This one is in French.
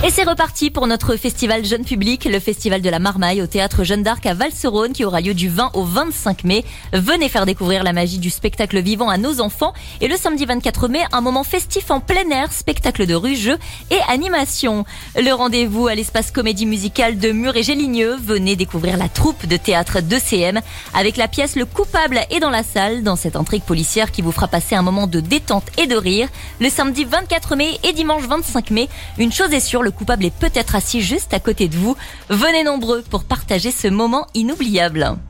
Et c'est reparti pour notre festival jeune public, le festival de la Marmaille au théâtre Jeanne d'Arc à Val-Serone qui aura lieu du 20 au 25 mai. Venez faire découvrir la magie du spectacle vivant à nos enfants. Et le samedi 24 mai, un moment festif en plein air, spectacle de rue, jeux et animation. Le rendez-vous à l'espace comédie musicale de Mur-et-Géligneux. Venez découvrir la troupe de théâtre 2CM avec la pièce Le Coupable est dans la salle, dans cette intrigue policière qui vous fera passer un moment de détente et de rire. Le samedi 24 mai et dimanche 25 mai, une chose est sûre, le coupable est peut-être assis juste à côté de vous. Venez nombreux pour partager ce moment inoubliable.